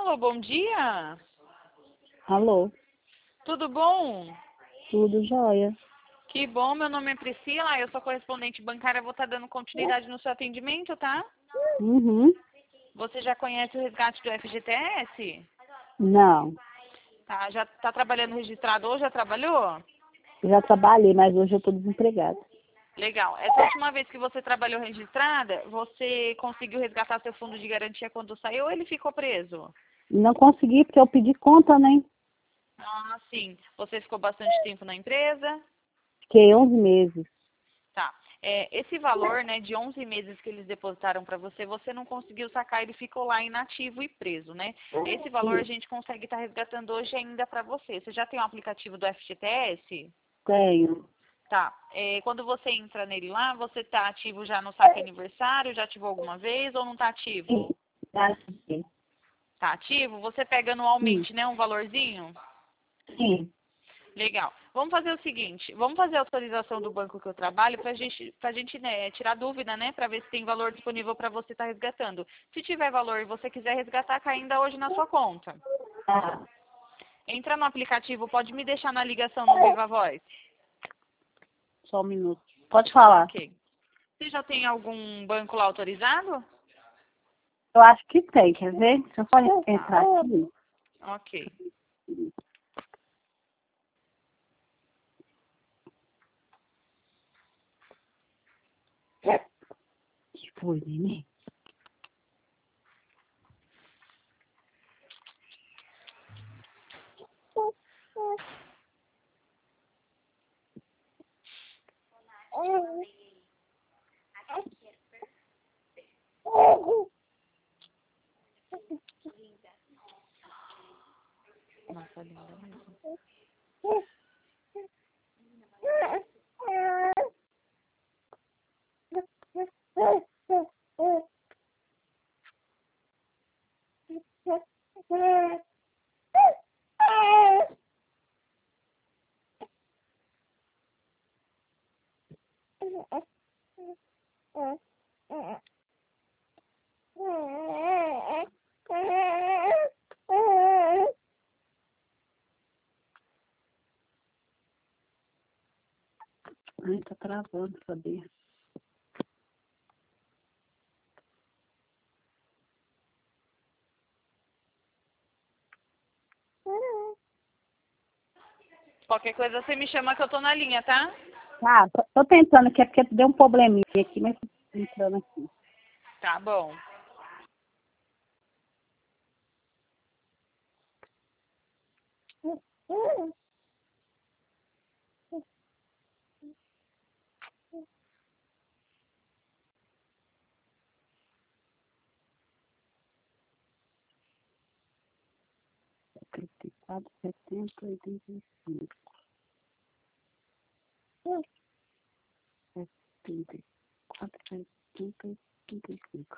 Alô, bom dia. Alô, Tudo bom? tudo jóia? Que bom, meu nome é Priscila, eu sou correspondente bancária, vou estar dando continuidade no seu atendimento, tá? Uhum. Você já conhece o resgate do FGTS? Não, Tá, já tá trabalhando registrado ou já trabalhou? já trabalhei, mas hoje eu estou desempregada. Legal. Essa última vez que você trabalhou registrada, você conseguiu resgatar seu fundo de garantia quando saiu ou ele ficou preso? Não consegui porque eu pedi conta, né? Ah, sim. Você ficou bastante tempo na empresa? Fiquei 11 meses. Tá. Esse valor, né, de 11 meses que eles depositaram para você, você não conseguiu sacar, ele ficou lá inativo e preso, né? Esse valor a gente consegue estar resgatando hoje ainda para você. Você já tem o aplicativo do FGTS? Tenho. Tá. Quando você entra nele lá, você tá ativo já no saque aniversário? Já ativou alguma vez ou não tá ativo? Já fiquei. Tá ativo? Você pega Sim, anualmente, né, um valorzinho? sim. Legal. Vamos fazer o seguinte, vamos fazer a autorização do banco que eu trabalho pra gente né, tirar dúvida, né, para ver se tem valor disponível para você estar resgatando. Se tiver valor e você quiser resgatar, cai ainda hoje na sua conta. Tá, Entra no aplicativo, pode me deixar na ligação no Viva Voz. só um minuto. Pode falar. Ok. Você já tem algum banco lá autorizado? Eu acho que tem, quer ver? Deixa eu só entrar Tá. aqui. Ok. Que foi, neném? Nossa, linda mesmo. Ai, tá travando, sabia? Qualquer coisa você me chama que eu tô na linha, tá? Tá, tô tentando aqui, é porque deu um probleminha aqui, mas tô entrando aqui. Tá bom. Setenta e quatro, 70, 85. 74, 70, 85.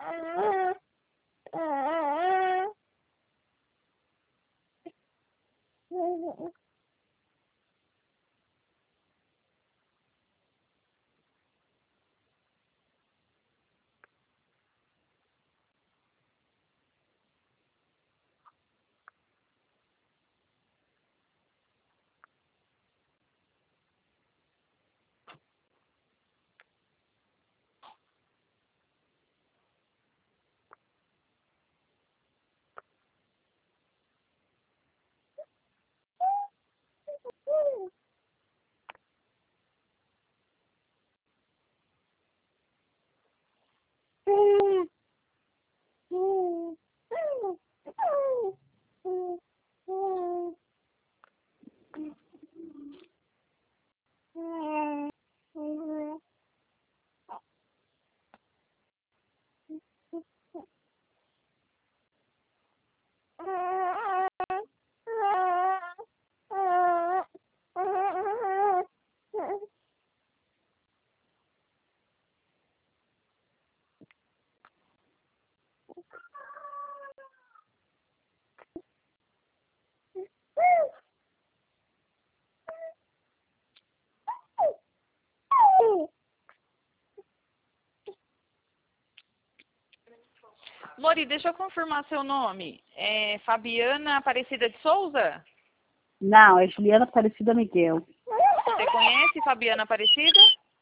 Mori, deixa eu confirmar seu nome. É Fabiana Aparecida de Souza? Não, é Juliana Aparecida Miguel. Você conhece Fabiana Aparecida?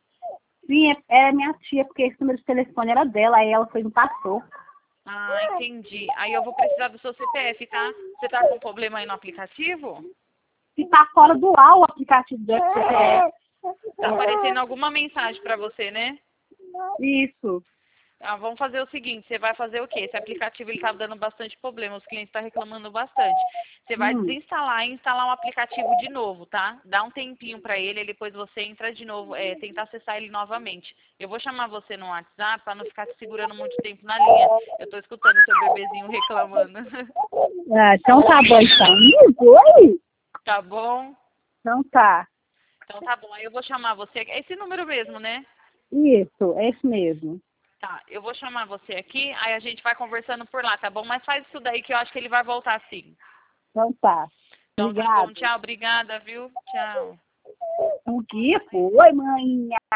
Sim, é minha tia, porque esse número de telefone era dela, aí ela foi e me passou. Ah, entendi. Aí eu vou precisar do seu CPF, tá? Você tá com problema aí no aplicativo? Se tá fora do ar o aplicativo do FCPF. Tá aparecendo alguma mensagem pra você, né? Isso. Ah, vamos fazer o seguinte, você vai fazer o quê? Esse aplicativo ele tá dando bastante problema, os clientes estão reclamando bastante. Você vai desinstalar e instalar um aplicativo de novo, tá? Dá um tempinho pra ele, depois você entra de novo, tentar acessar ele novamente. Eu vou chamar você no WhatsApp pra não ficar te segurando muito tempo na linha. Eu tô escutando seu bebezinho reclamando. Ah, então tá bom, então. Oi? Tá bom? Então tá. Então tá bom, aí eu vou chamar você. É esse número mesmo, né? Isso, é isso mesmo. Tá, eu vou chamar você aqui, aí a gente vai conversando por lá, tá bom? Mas faz isso daí que eu acho que ele vai voltar sim. Então tá. Então tá Obrigada. bom, tchau, obrigada, viu? Tchau. Um guia, foi, mãe.